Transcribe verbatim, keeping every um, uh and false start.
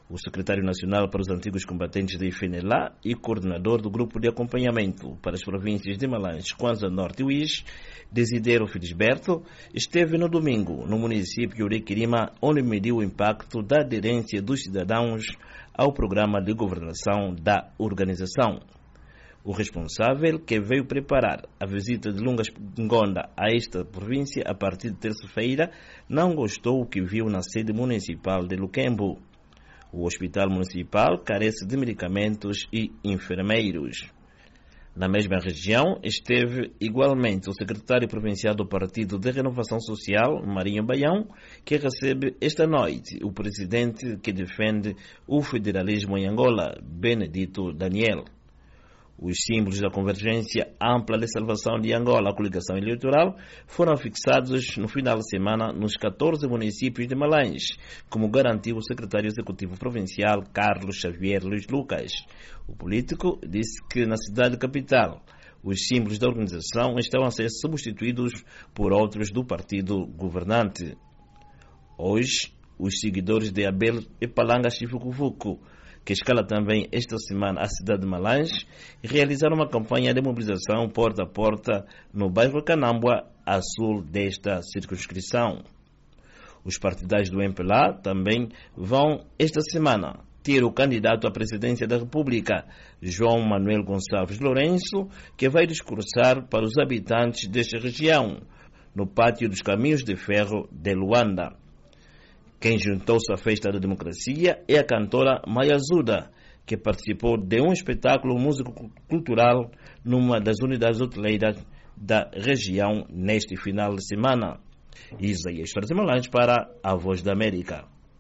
O secretário nacional para os antigos combatentes da I F N L A e coordenador do grupo de acompanhamento para as províncias de Malange, Kwanza Norte e Uís, Desidero Felisberto, esteve no domingo no município de Quirima, onde mediu o impacto da aderência dos cidadãos ao programa de governação da organização. O responsável, que veio preparar a visita de Lungas Ngonda a esta província a partir de terça-feira, não gostou do que viu na sede municipal de Luquembo. O hospital municipal carece de medicamentos e enfermeiros. Na mesma região esteve igualmente o secretário provincial do Partido de Renovação Social, Marinho Baião, que recebe esta noite o presidente que defende o federalismo em Angola, Benedito Daniel. Os símbolos da Convergência Ampla de Salvação de Angola, a coligação eleitoral, foram fixados no final de semana nos catorze municípios de Malange, como garantiu o secretário executivo provincial Carlos Xavier Luiz Lucas. O político disse que na cidade capital os símbolos da organização estão a ser substituídos por outros do partido governante. Hoje, os seguidores de Abel Epalanga Chifukufuku, que escala também esta semana a cidade de Malange, realizaram uma campanha de mobilização porta a porta no bairro Canambua, a sul desta circunscrição. Os partidários do M P L A também vão, esta semana, ter o candidato à presidência da República, João Manuel Gonçalves Lourenço, que vai discursar para os habitantes desta região, no pátio dos Caminhos de Ferro de Luanda. Quem juntou-se à Festa da Democracia é a cantora Maya Zuda, que participou de um espetáculo músico-cultural numa das unidades hoteleiras da região neste final de semana. Isaías Malange para a Voz da América.